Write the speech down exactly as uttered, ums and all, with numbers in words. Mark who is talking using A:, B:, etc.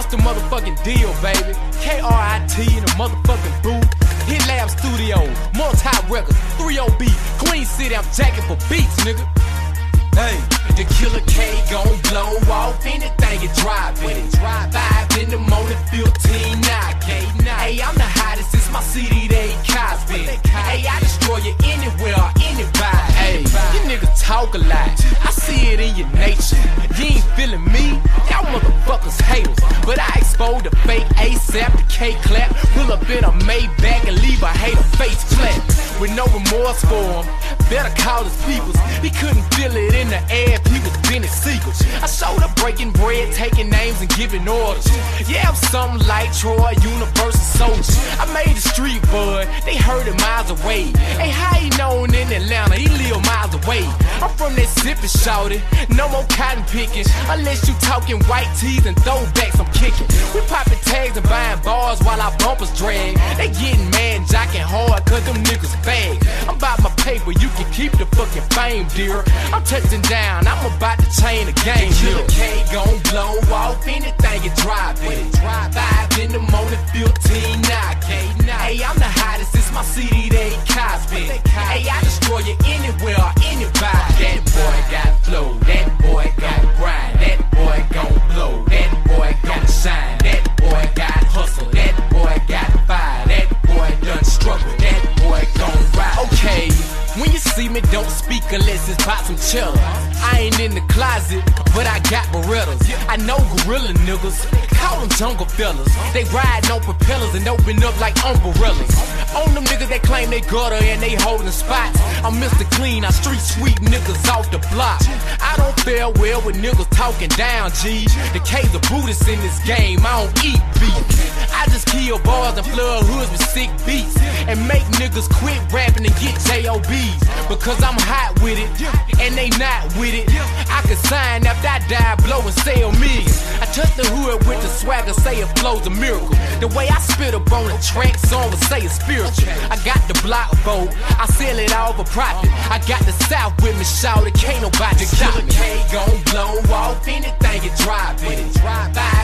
A: What's the motherfucking deal, baby? K R I T in the motherfucking booth. Hit Lab Studio, multi-records, three oh B, Queen City, I'm jacking for beats, nigga. Hey, the Killer K gon' blow off anything you drive in. Five in the morning, fifteen knock. Hey, I'm the hottest, it's my C D, they ain't Cosby. Hey, I destroy you anywhere or anybody. Hey, you niggas talk a lot, I see it in your nature. You ain't feeling me, y'all motherfuckers haters. But I expose the fake ASAP, the K-clap. Pull up in a Maybach and leave a hater face flat. With no remorse for him, better call his peoples. He couldn't feel it in the air if he was Benny Siegel. I showed up breaking bread, taking names and giving orders. Yeah, I'm something like Troy, Universal Soldier. I made the street bud, they heard it miles away. Hey, how he known in Atlanta? He live miles away. I'm from that sippin' shawty, no more cotton picking. Unless you talking white tees and throwbacks, I'm kicking. We popping tags and buying bars while our bumpers drag. They getting mad and jocking hard cause them niggas fag. I'm about my paper, you can keep the fucking fame, dear. I'm touching down, I'm about to change the game. Killer K gon' blow off anything you drive in. Five in the morning, fifteen knock. Hey, I'm the hottest, it's my C D, they ain't Cosby. Hey, I destroy you anywhere or anybody. That boy got flow, that boy gon' grind, that boy gon' blow, that boy gon' shine, that boy got hustle, that boy got fire, that boy done struggle, that boy gon' ride. Okay, when you see me, don't speak unless it's about some cheddar. I ain't in the closet, but I got Berettas. I know gorilla niggas, call them jungle fellas. They ride on propellers and open up like umbrellas. On them niggas that claim they gutter and they holding spots. I'm Mister Clean, I street sweep niggas off the block. I don't fare well with niggas talking down, G. The K's a Buddhist in this game, I don't eat beef. I just kill bars and flood hoods with sick beats. And make niggas quit rapping and get J O Bs. Because I'm hot with it, and they not with it. I can sign after I die, blow and sell millions. I touch the hood with the swagger, say it flows a miracle. The way I spit up on the track, song would say it's spiritual. I got the block vote, I sell it all for profit. I got the South with me, shout it, can't nobody stop me. The Killer K gon' blow off anything you drive in. Five